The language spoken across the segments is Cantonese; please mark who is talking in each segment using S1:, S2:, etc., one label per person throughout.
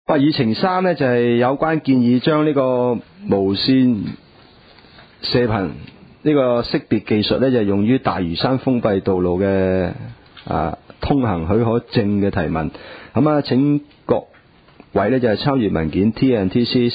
S1: 議程3呢，就係有關建議將呢個無線射頻呢個識別技術呢，就用於大嶼山封閉道路嘅通行許可證嘅提問。咁請各位呢，就係參閱文件 TNTC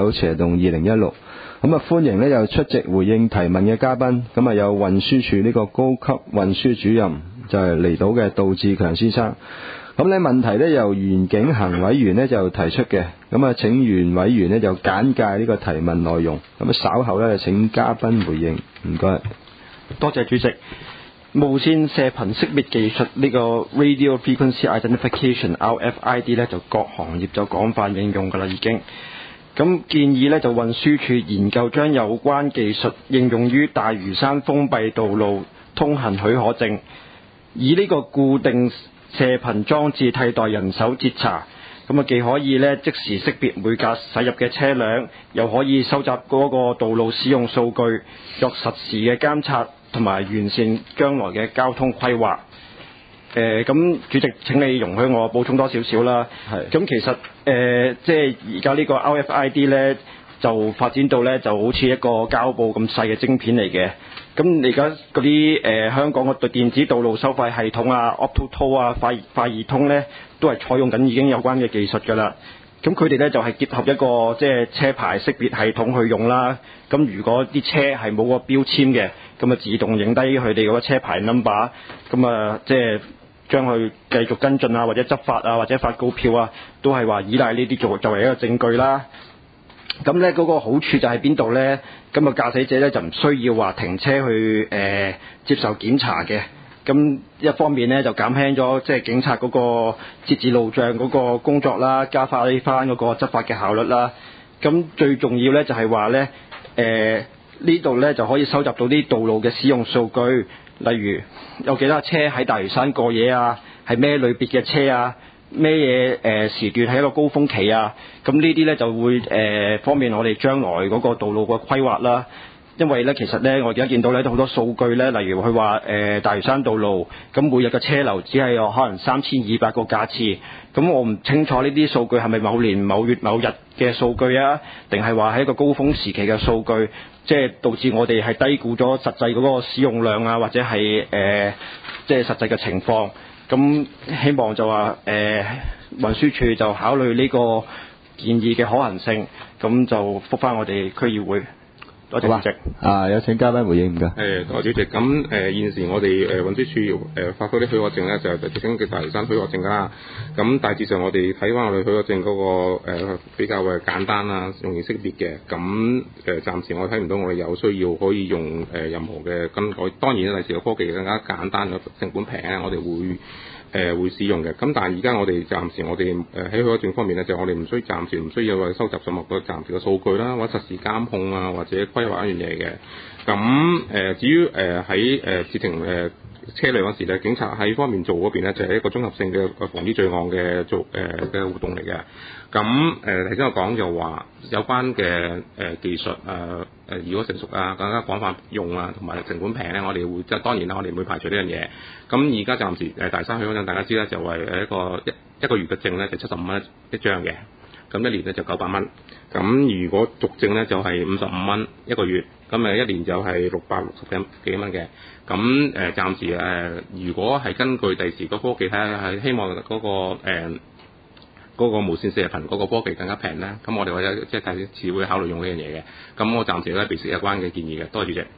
S1: 49/2016。歡迎呢就出席回應提問嘅嘉賓。有運輸署呢個高級運輸主任就係離島嘅杜志強先生。問題呢由袁景行委員呢就提出嘅。請袁委員呢就簡介呢個提問內容。稍後呢請嘉賓回應。唔該。
S2: 多謝主席。無線射頻識別技術呢個 Radio Frequency Identification RFID 呢就各行業就廣泛應用㗎啦已經。咁建議呢就運輸署研究將有關技術應用於大嶼山封閉道路通行許可證，以呢個固定射頻裝置替代人手截查。既可以呢即時識別每架駛入嘅車輛，又可以收集嗰個道路使用數據，作實時嘅監察同埋完善將來嘅交通規劃。咁主席請你容許我補充多少少啦。咁其實即係而家呢個 RFID 呢，就發展到呢就好似一個膠布咁細嘅晶片嚟嘅。咁而家嗰啲香港嘅電子道路收費系統啊、Optotoll 啊、快易通呢，都係採用緊已經有關嘅技術㗎啦。咁佢哋呢，就係結合一個即係車牌識別系統去用啦。咁如果啲車係冇個標籤嘅，咁自動影低佢哋嗰個車牌 number， 咁即係將佢繼續跟進啊，或者執法啊，或者發告票啊，都係話依賴呢啲作為一個證據啦。咁呢嗰個好處就係邊度呢？咁駕駛者呢，就唔需要話停車去接受檢查嘅。咁一方面呢，就減輕咗即係警察嗰個截止路障嗰個工作啦，加快翻嗰個執法嘅效率啦。咁最重要呢，就係話呢，呢度呢，就可以收集到啲道路嘅使用數據，例如有幾多車喺大嶼山過夜啊，係咩類別嘅車啊，咩嘢時段係一個高峰期啊。咁呢啲呢，就會方便我哋將來嗰個道路嘅規劃啦。因為呢，其實呢，我而家見到呢都好多數據呢，例如佢話大嶼山道路咁每日嘅車流只係有可能3200個架次，咁我唔清楚呢啲數據係咪某年某月某日嘅數據啊，定係話係一個高峰時期嘅數據，即係導致我哋係低估咗實際嗰個使用量啊，或者係即係實際嘅情況。咁希望就話運輸署就考慮呢個建議嘅可行性，咁就覆返我哋區議會。多謝主席。
S1: 有請嘉賓回應唔該。
S3: 多謝主席。咁現時我哋運輸署發嗰啲許可證咧，就直稱嘅大嶼山許可證啦。咁大致上我哋睇翻我哋許可證嗰個比較簡單啦，容易識別嘅。咁暫時我睇唔到我哋有需要可以用任何嘅更改。當然啦，第時個科技更加簡單，成本平咧，我哋會使用嘅。咁但係而家我哋暫時我哋喺許可證方面咧，就我哋暫時唔需要收集任何個暫時嘅數據啦，或者實時監控啊，或者規劃一樣嘢嘅。咁至於喺截停車輛嗰時咧，警察喺方面做嗰邊咧，就係一個綜合性嘅防止罪案嘅嘅活動嚟嘅。咁頭先我講就話有關嘅技術如果成熟啊，更加廣泛用啊，同埋成本平咧，我哋會即係當然啦，我哋唔會排除呢樣嘢。咁而家暫時大三許可證大家知啦，就係一個月嘅證咧就75蚊一張嘅，咁一年咧就900蚊。咁如果續證咧就係55蚊一個月，咁一年就係660幾蚊嘅。咁暫時如果係根據第時個科技睇下，係希望嗰個無線射頻嗰個科技更加平咧，咁我哋或者即係第時會考慮用呢樣嘢嘅。咁我暫時咧備食有關嘅建議嘅。多謝主席。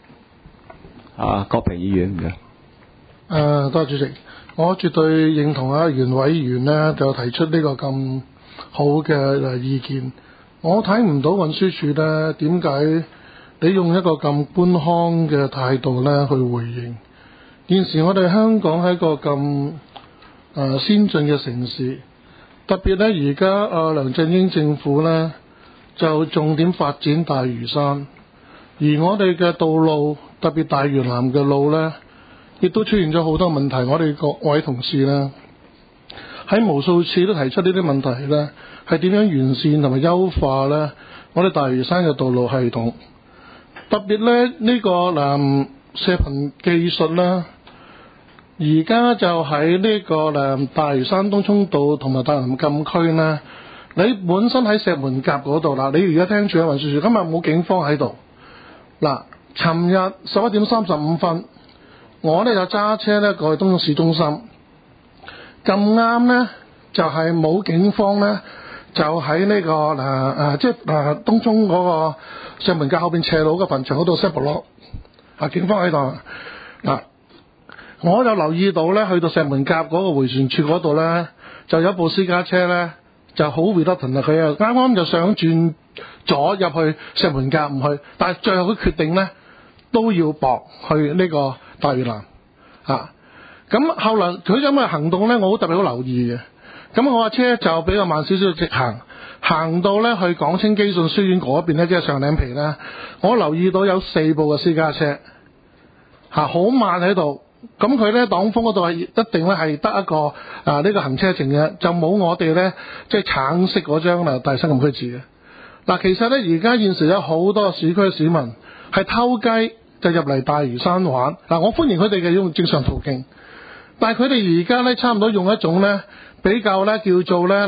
S1: 郭平議員唔該。
S4: 多謝主席，我絕對認同袁委員呢就提出呢個咁好嘅意見。我睇唔到運輸署呢點解你用一個咁官腔嘅態度呢去回應。現時我哋香港係一個咁先進嘅城市。特別呢，而家梁振英政府呢，就重點發展大嶼山，而我哋嘅道路，特別大嶼南嘅路呢，亦都出現咗好多問題。我哋各位同事呢，喺無數次都提出呢啲問題呢，係點樣完善同埋優化呢？我哋大嶼山嘅道路系統，特別呢，呢個射頻技術呢。而家就喺呢個大嶼山東涌道同埋大南禁區呢， 你本身喺石門甲嗰度啦，你而家聽住啊運輸署，今日冇警方喺度。嗱，尋日11點35分，我呢就揸車呢過去東涌市中心，咁啱呢就係冇警方呢，就喺呢個即係東涌嗰個石門甲後邊斜路嘅墳場嗰度 set block， 警方喺度。嗱，我就留意到呢，去到石門甲嗰個迴旋處嗰度呢，就有一部私家車呢，就好 reluctant 啊！佢啱啱就想轉左入去石門甲唔去，但係最後佢決定呢，都要駁去呢個大嶼南咁後來佢有咩行動呢？我好特別好留意嘅。咁我架車就比較慢少少直行到呢去港青基信書院嗰邊呢，即係上嶺皮呢，我留意到有4部嘅私家車好慢喺度。咁佢呢擋風嗰度係一定咧係得一個呢個行車證嘅，就冇我哋呢，即係橙色嗰張大嶼山禁區紙嘅。嗱，其實呢，而家現時有好多市區市民係偷雞就入嚟大嶼山玩。我歡迎佢哋嘅用正常途徑，但係佢哋而家呢，差唔多用一種呢比較呢叫做呢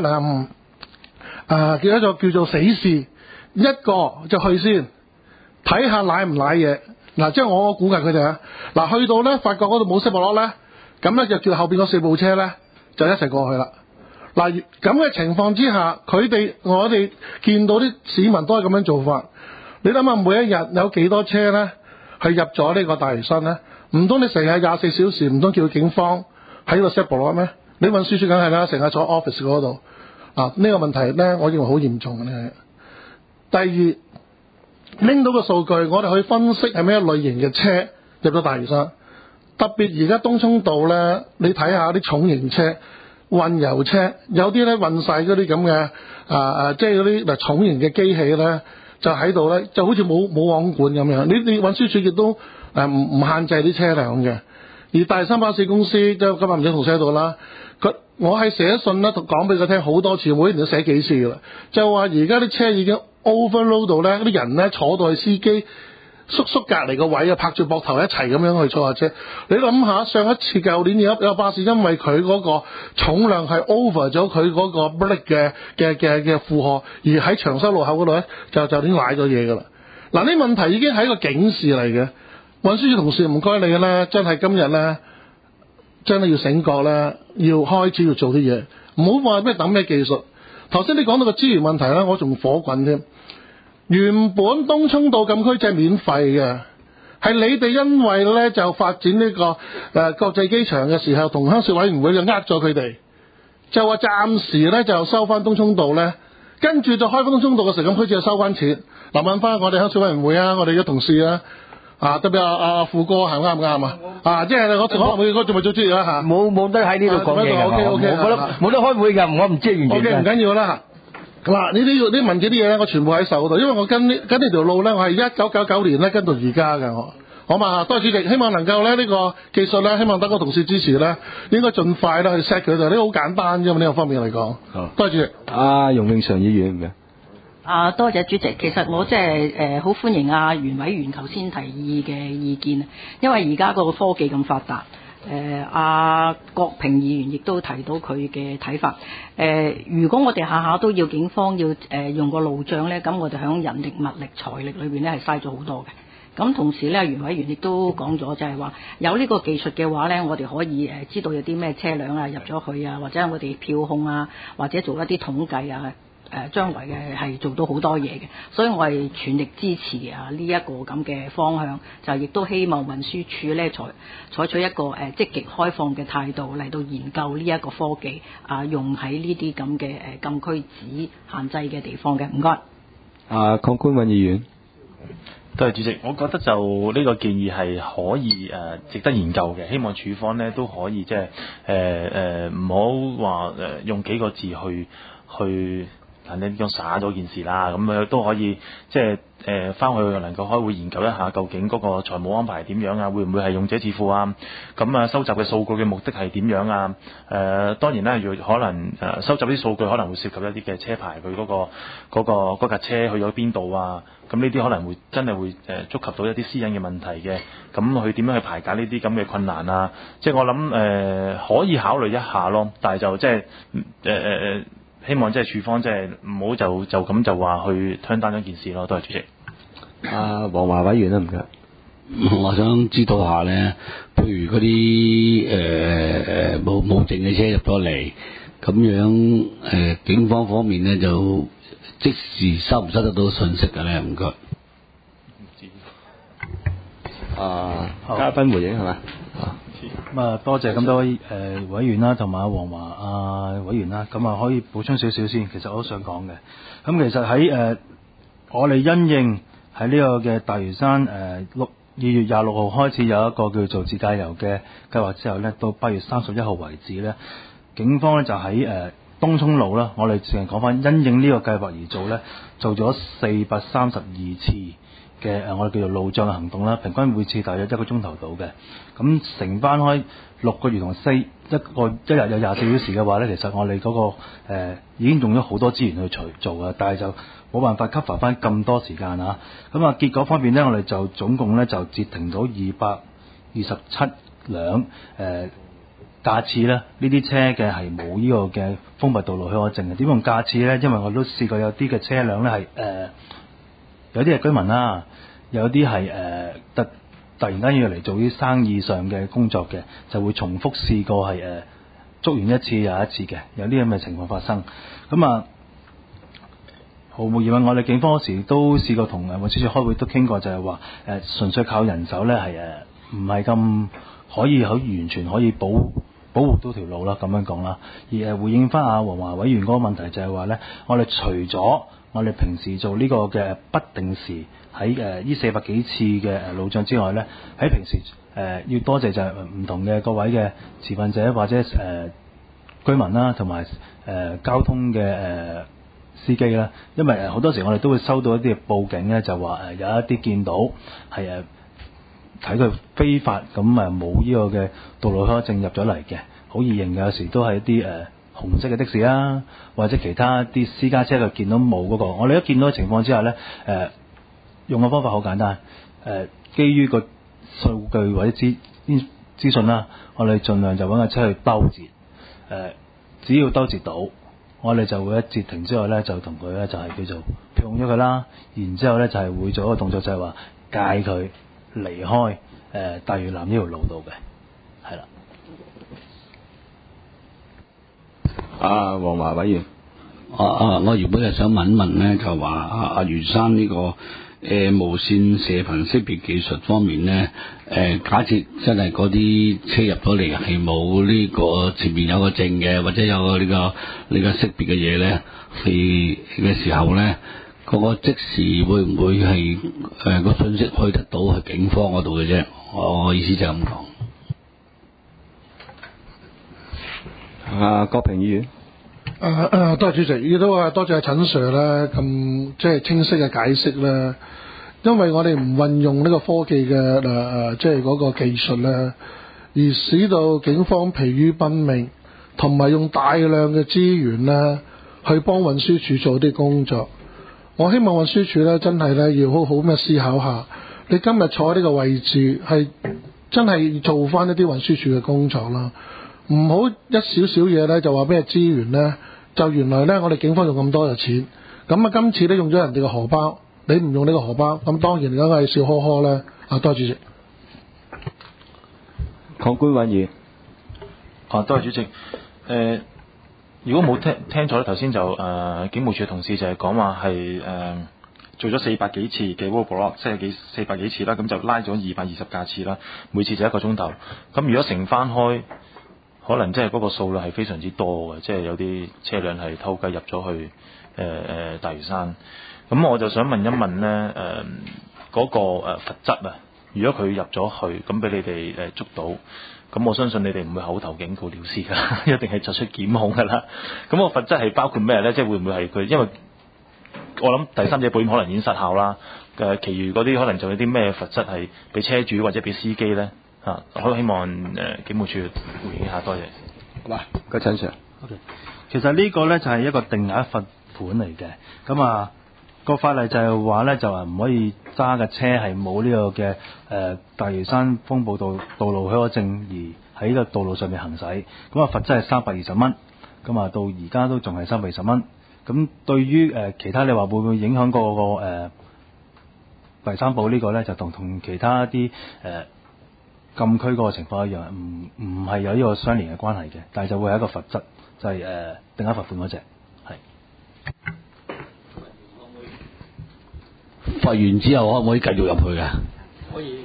S4: 叫做死士，一個就去先睇下舐唔舐嘢。即係我估計佢哋去到呢發覺嗰度冇 set block 呢，咁呢就叫後邊嗰4部車呢，就一齊過去啦。咁嘅情況之下，我哋見到啲市民都係咁樣做法。你諗下，每一日有幾多車呢係入咗呢個大嶼山呢？唔通你成日24小時唔通叫警方喺度 set block 咩？你運輸署梗係啦，成日坐 office 嗰度。呢個問題呢，我認為好嚴重嘅。第二，拎到個數據，我哋去分析係咩類型嘅車入咗大嶼山。特別而家東涌道呢，你睇下啲重型車、運油車，有啲呢運晒嗰啲咁嘅即係嗰啲重型嘅機器呢，就喺度呢，就好似冇網管咁樣。你運輸署亦都唔限制啲車輛嘅。而大嶼山巴士公司即係今日唔知同寫到啦，我係寫信啦，講俾佢聽好多次，每年都寫幾次噶啦，就話而家啲車已經 overload 到咧，啲人咧坐到去司機叔隔離個位拍住膊頭一齊咁樣去坐下車。你諗下，上一次舊年有巴士因為佢嗰個重量係 over 咗佢嗰個 brake 嘅負荷，而喺長洲路口嗰度咧就已經賴咗嘢噶啦。呢問題已經係一個警示嚟嘅。運輸署同事唔該你咧，真係今日咧，真係要醒覺咧，要開始要做啲嘢，唔好話咩等咩技術。頭先你講到個資源問題咧，我仲火滾添。原本東涌道禁區就係免費嘅，係你哋因為咧就發展呢個國際機場嘅時候，同鄉事委員會就呃咗佢哋，就話暫時咧就收翻東涌道咧，跟住就開翻東涌道嘅時候，禁區就收翻錢。問翻我哋鄉事委員會啊，我哋嘅同事啊。特別阿富哥係啱唔啱啊？即係我仲未做專業啦嚇。冇得喺呢度講嘢㗎，冇得開會㗎，我唔知完全。OK， 唔緊要啦。嗱，呢文件啲嘢咧，我全部喺手度，因為我跟呢條路咧，我係1999年咧跟到而家㗎，我。好嘛，多謝主席，希望能夠咧呢個技術咧，希望得個同事支持咧，應該盡快咧去 set 佢哋，呢個好簡單啫嘛，呢個方面嚟講。好，多謝主席。容永常議員嘅。
S5: 多謝主席。其實我即係好歡迎袁委員頭先提議嘅意見，因為而家個科技咁發達，郭平議員亦都提到佢嘅睇法。如果我哋下下都要警方要用個路障呢，咁我哋響人力、物力、財力裏邊呢係嘥咗好多嘅。咁同時呢，袁委員亦都講咗，就係話有呢個技術嘅話呢，我哋可以知道有啲咩車輛入咗去啊，或者我哋票控啊，或者做一啲統計啊。將來嘅係做到好多嘢嘅，所以我係全力支持呢一個咁嘅方向，就亦都希望運輸署呢採取一個積極開放嘅態度嚟到研究呢一個科技用喺呢啲咁嘅禁區紙限制嘅地方嘅。唔該。
S1: 鄺官運議員。
S6: 多謝主席，我覺得就呢個建議係可以值得研究嘅，希望署方呢都可以即係唔好話用幾個字去。簡單啲講灑咗件事啦，咁都可以即係翻去能夠開會研究一下，究竟嗰個財務安排係點樣啊？會唔會係用者自付啊？咁收集嘅數據嘅目的係點樣啊？當然啦，可能收集啲數據可能會涉及一啲嘅車牌，佢嗰架車去咗邊度啊？咁呢啲可能會真係會觸及到一啲私隱嘅問題嘅。咁佢點樣去排解呢啲咁嘅困難啊？即係我諗可以考慮一下咯，但係就即係希望即係處方即係唔好就咁就話去turn down一件事咯。多謝主席。
S1: 黃華委員啦，唔該。
S7: 我想知道下咧，譬如嗰啲冇證嘅車入咗嚟，咁樣警方方面咧就即時收唔收得到信息嘅咧？唔該。
S1: 嘉賓回應係嘛？
S8: 咁啊，多謝咁多位委員啦，同埋黃華委員啦。咁啊，可以補充少少先。其實我都想講嘅。咁其實喺我哋因應喺呢個嘅大嶼山2月26號開始有一個叫做自駕遊嘅計劃之後呢，到8月31號為止呢，警方呢就喺東涌路啦，我哋淨係講翻因應呢個計劃而做呢，做咗432次嘅我哋叫做路障嘅行動啦，平均每次大約1個鐘頭到嘅。咁乘翻開6個月同一日有24小時嘅話呢，其實我哋嗰個已經用咗好多資源去做嘅，但係就冇辦法 cover 翻咁多時間啊。咁啊，結果方面呢，我哋就總共呢就截停到227輛架次呢，呢啲車嘅係冇呢個嘅封閉道路許可證嘅。點用架次呢？因為我都試過有啲嘅車輛呢係有啲係居民啦，有啲係突然間要嚟做啲生意上嘅工作嘅，就會重複試過係捉完一次又一次嘅，有啲咁嘅情況發生。咁啊，毫無疑問，我哋警方嗰時都試過同運輸署開會都傾過，就係話純粹靠人手咧係唔係咁可以完全可以保護到條路啦，咁樣講啦。而回應翻黃華委員嗰個問題就係話咧，我哋除咗我哋平時做呢個嘅不定時喺呢400幾次嘅路障之外咧，喺平時要多謝就係唔同嘅各位嘅持份者或者居民啦，同埋交通嘅司機啦，因為好多時我哋都會收到一啲報警咧，就話有一啲見到係睇佢非法咁冇呢個嘅道路許可證入咗嚟嘅，好易認嘅，有時都係一啲紅色嘅的士啦，或者其他啲私家車佢見到冇嗰個，我哋一見到嘅情況之下咧，用嘅方法好簡單，基於個數據或者資訊啦，我哋盡量就揾架車去兜截，只要兜截到，我哋就會一截停之後咧，就同佢咧就係叫做碰咗佢啦，然之後咧就係會做一個動作，就係話戒佢離開大嶼南呢條路度嘅，係啦。
S1: 黃華委員，
S7: 我原本係想問一問咧，就話阿袁生呢個無線射頻識別技術方面咧，假設真係嗰啲車入咗嚟係冇呢個前面有個證嘅，或者有個呢個識別嘅嘢咧，嘅時候咧，嗰個即時會唔會係個信息去得到係警方嗰度嘅啫？我意思就係咁講。
S1: 郭平議員。
S4: 多謝主席，亦都多謝陳 Sir 咧咁即係清晰嘅解釋咧。因為我哋唔運用呢個科技嘅即係嗰個技術咧，而使到警方疲於奔命，同埋用大量嘅資源咧去幫運輸署做啲工作。我希望運輸署咧真係咧要好好咁思考下，你今日坐喺呢個位置係真係做翻一啲運輸署嘅工作啦。唔好一少少嘢咧就話咩資源咧，就原來咧我哋警方用咁多嘅錢，咁今次咧用咗人哋嘅荷包，你唔用呢個荷包，咁當然梗係笑呵呵啦。多謝主席。
S1: 鄺官委員。
S6: 多謝主席。如果冇聽錯咧，頭先就警務處嘅同事就係講話係做咗400幾次嘅 roadblock，即係400幾次啦，咁就拉咗220架次啦，每次就1個鐘頭。咁如果乘翻開，可能即係嗰個數量係非常之多嘅，即係有啲車輛係偷雞入咗去大嶼山。咁我就想問一問咧，嗰個罰則啊，如果佢入咗去，咁俾你哋捉到，咁我相信你哋唔會口頭警告了事㗎，一定係作出檢控㗎啦。咁個罰則係包括咩咧？即係會唔會係佢？因為我諗第三者保險可能已經失效啦。其餘嗰啲可能仲有啲咩罰則係俾車主或者俾司機咧？我希望警務處回應下，多謝。
S1: 好嘛，個陳 Sir。
S8: OK， 其實呢個咧就係一個定額罰款嚟嘅。咁個法例就係話咧，就話唔可以揸嘅車係冇呢個嘅大嶼山風暴道路許可證而喺呢個道路上面行駛。咁罰則係320蚊。 咁啊到而家都仲係收20蚊。咁對於其他你話會唔會影響嗰個第三步呢個呢，就同其他啲禁區嗰個情況一樣，唔係有呢個相連嘅關係嘅，但係就會係一個罰則，就係定額罰款嗰隻係。
S7: 罰完之後可唔可以繼續入去㗎？
S5: 可以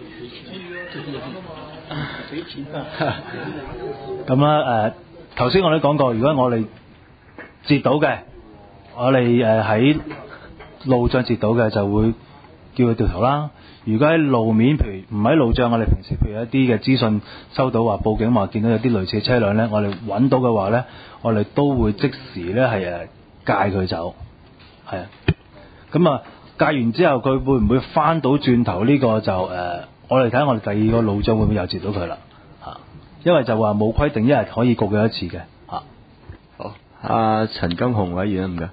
S5: 俾錢啊！
S8: 咁啦頭先我都講過，如果我哋截到嘅，我哋喺路障截到嘅就會叫佢掉頭啦。如果喺路面，譬如唔喺路障，我哋平時譬如一啲嘅資訊收到話報警話見到有啲類似車輛呢，我哋揾到嘅話呢，我哋都會即時呢係戒佢走，係啊。咁啊戒完之後，佢會唔會翻到轉頭呢個就我哋睇下我哋第二個路障會唔會又截到佢啦嚇？因為就話冇規定一日可以告佢一次嘅嚇。
S1: 好，阿陳金雄委員唔該。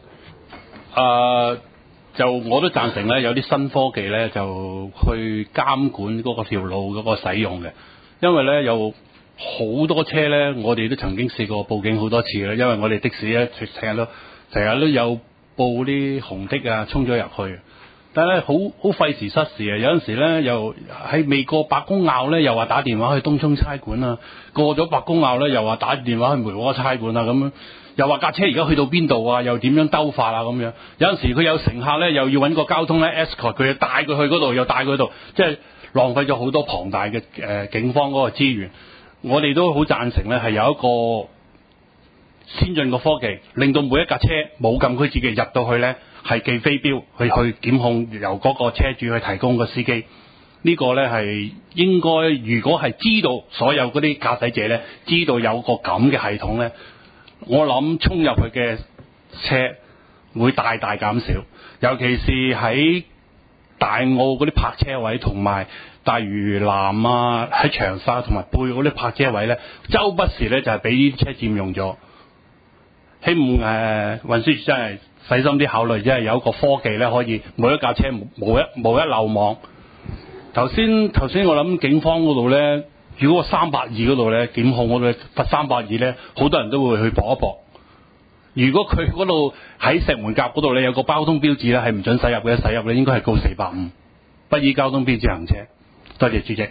S9: 就我都贊成咧，有啲新科技咧就去監管嗰個條路嗰個使用嘅，因為咧有好多車咧，我哋都曾經試過報警好多次嘅，因為我哋的士咧成日都有報啲紅的啊衝咗入去，但係咧好費時失事啊！有陣時咧又喺未過白公坳咧，又話打電話去東涌差館啊，過咗白公坳咧又話打電話去梅窩差館啊咁樣。又話架車而家去到邊度啊？又點樣兜法啊？咁樣有陣時佢有乘客咧，又要揾個交通咧 escort 佢，帶佢去嗰度，又帶佢去度，即係浪費咗好多龐大嘅警方嗰個資源。我哋都好贊成咧，係有一個先進嘅科技，令到每一架車冇禁區自己入到去咧，係寄飛鏢去檢控由嗰個車主去提供個司機。呢個咧係應該，如果係知道所有嗰啲駕駛者咧，知道有個咁嘅系統咧。我諗衝入去嘅車會大大減少，尤其是喺大澳嗰啲泊車位同埋大嶼南啊，喺長沙同埋貝澳嗰啲泊車位咧，周不時咧就係俾啲車佔用咗。希望運輸署真係細心啲考慮，即係有一個科技咧，可以每一架車無一漏網。頭先我諗警方嗰度咧。如果382嗰度咧檢控我哋罰382咧，好多人都會去搏一搏。如果佢嗰度喺石門甲嗰度咧有個交通標誌咧係唔准駛入嘅，駛入咧應該係告450，不依交通標誌行車。多謝主席。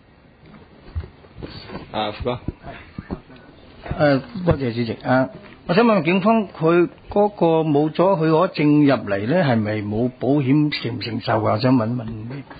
S1: 副哥。
S10: 多謝主席。我想問警方佢嗰個冇咗許可證入嚟咧，係咪冇保險承唔承受啊？我想問問。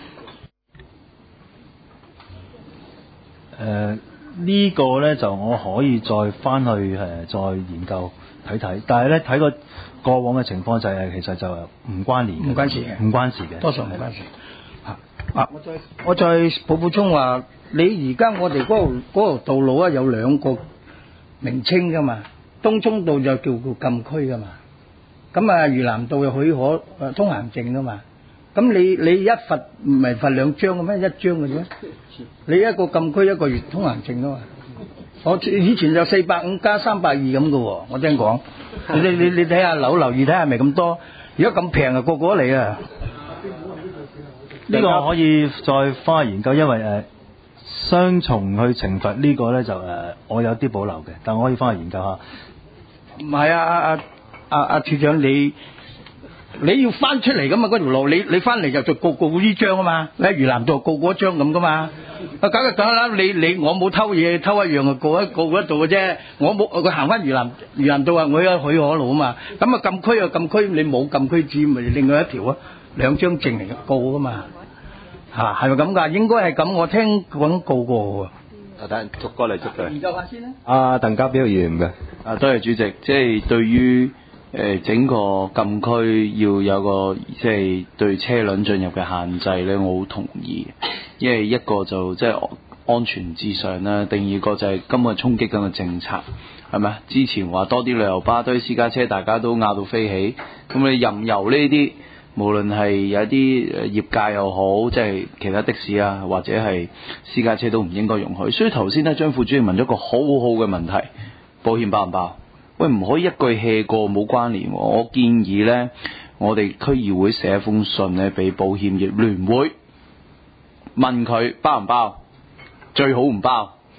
S8: 呢個呢，就我可以再翻去再研究睇睇，但係呢，睇過往嘅情況就係其實就唔關聯嘅，唔關事嘅，
S10: 多數唔關事。我再補充話，你而家我哋嗰條道路啊有兩個名稱噶嘛，東涌道就叫禁區噶嘛，咁啊嶼南道有許可通行證噶嘛。咁你一罰唔係罰2張嘅咩？1張嘅啫。你一個禁區一個月通行證啊嘛。我以前就450加320咁嘅喎，我聽講。你睇下留意睇下係咪咁多？如果咁平啊，個個嚟啊！
S8: 呢個我可以再翻去研究，因為雙重去懲罰呢個咧就我有啲保留嘅，但我可以翻去研究下。
S10: 唔係啊，處長你要翻出嚟噶嘛？嗰條路你翻嚟就告呢張啊嘛，你喺嶼南道告嗰張咁噶嘛？梗係啦，你我冇偷嘢，偷一樣就告一度嘅啫。我冇佢行翻嶼南道啊，我有許可路啊嘛。咁啊禁區啊禁區，你冇禁區紙咪另外一條啊，2張證嚟告噶嘛。係咪咁㗎？應該係咁，我聽講告過喎。
S1: 等逐個嚟捉佢。
S10: 研究下先啦。
S1: 鄧家彪議員嘅。
S11: 多謝主席，即係對於整個禁區要有個即係對車輛進入嘅限制咧，我好同意。因為一個就即係安全至上啦，第二個就係今日衝擊緊嘅政策，係咪？之前話多啲旅遊巴、多啲私家車，大家都拗到飛起。咁你任由呢啲，無論係有啲業界又好，即係其他的士啊，或者係私家車都唔應該容許。所以頭先咧，張副主席問咗個好好嘅問題：保險包唔包？喂，唔可以一句 hea 過冇關聯。我建議咧，我哋區議會寫一封信咧，俾保險業聯會問佢包唔包，最好唔包。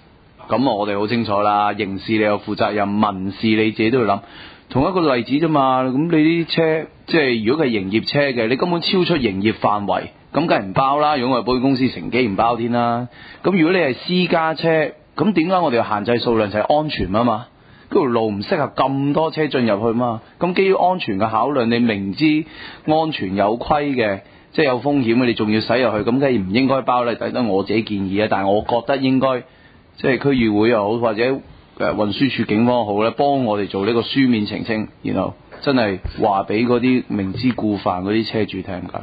S11: 咁我哋好清楚啦，刑事你有負責任，民事你自己都要諗。同一個例子啫嘛，咁你啲車即係如果係營業車嘅，你根本超出營業範圍，咁梗係唔包啦。如果我係保險公司，乘機唔包添啦。咁如果你係私家車，咁點解我哋要限制數量？就係安全啊嘛。嗰條路唔適合咁多車進入去嘛。咁基於安全嘅考量，你明知安全有虧嘅，即係有風險嘅，你仲要駛入去，咁梗係唔應該包啦。抵得我自己建議啊，但係我覺得應該即係區議會又好，或者運輸署警方好咧，幫我哋做呢個書面澄清，然後真係話俾嗰啲明知故犯嗰啲車主聽㗎。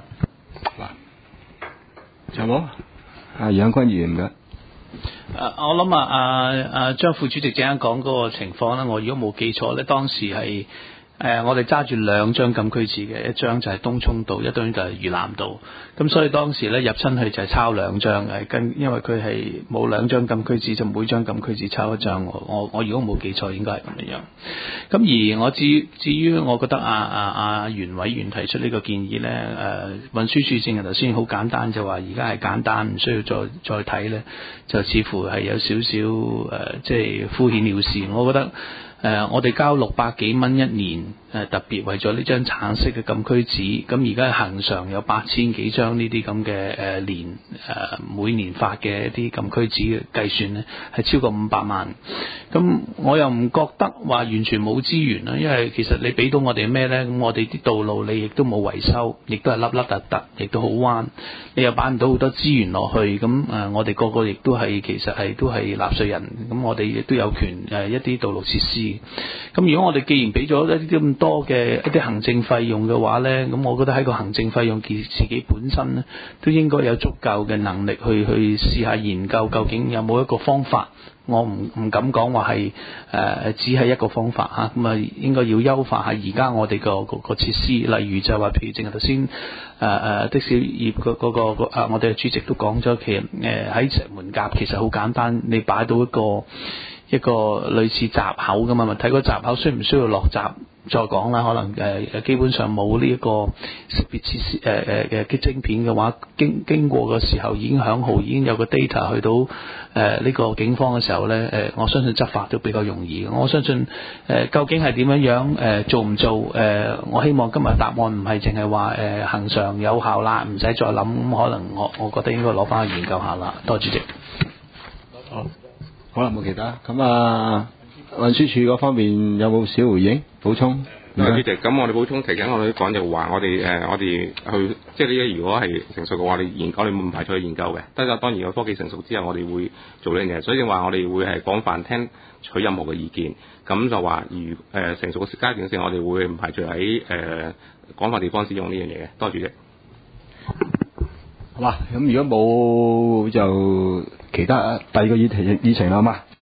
S1: 仲有冇？楊君議員嘅。
S12: 我諗張副主席正啱講嗰個情況咧，我如果冇記錯咧，當時係我哋揸住2張禁區紙嘅，一張就係東涌道，一張就係嶼南道。咁所以當時咧入親去就係抄2張嘅，因為佢係冇2張禁區紙，就每張禁區紙抄1張。我如果冇記錯，應該係咁樣。咁而我至於我覺得袁委員提出呢個建議咧，運輸署正係頭先好簡單就話而家係簡單，唔需要再睇咧，就似乎係有少少即係敷衍了事。我覺得。我哋交600幾蚊一年，特別為咗呢張橙色嘅禁區紙，咁而家恒常有8000幾張呢啲咁嘅每年發嘅一啲禁區紙嘅計算呢，係超過500萬。咁我又唔覺得話完全冇資源啦，因為其實你俾到我哋咩呢？咁我哋啲道路你亦都冇維修，亦都係凹凹凸凸，亦都好彎，你又擺唔到好多資源落去。咁我哋個個亦都係其實係都係納稅人，咁我哋亦都有權一啲道路設施。咁如果我哋既然俾咗一啲咁多嘅一啲行政費用嘅話呢，咁我覺得喺個行政費用自己本身呢，都應該有足夠嘅能力去試下研究究竟有冇一個方法。我唔敢講話係只係一個方法嚇，咁啊應該要優化下而家我哋個設施，例如就話譬如正係頭先的士業嗰個我哋嘅主席都講咗，其實喺石門甲其實好簡單，你擺到一個類似閘口㗎嘛，睇個閘口需唔需要落閘再講啦。可能基本上冇呢一個識別設施嘅晶片嘅話，經過嘅時候已經響號，已經有個 data 去到呢個警方嘅時候咧，我相信執法都比較容易。我相信究竟係點樣做唔做？我希望今日答案唔係淨係話恆常有效啦，唔使再諗。可能我覺得應該攞翻去研究下啦。多謝主席。
S1: 好啦，冇其他。咁運輸署嗰方面有冇小回應補充？
S3: 主席，咁我哋補充提緊，我哋講就話我哋去即係呢啲如果係成熟嘅話，我哋唔排除去研究嘅。但係當然個科技成熟之後，我哋會做呢樣嘢。所以話我哋會係廣泛聽取任何嘅意見。咁就話成熟嘅階段性，我哋會唔排除喺廣泛地方使用呢樣嘢嘅。多謝主席。
S1: 好嘛，咁如果冇就其他第二個議程啦，好嘛？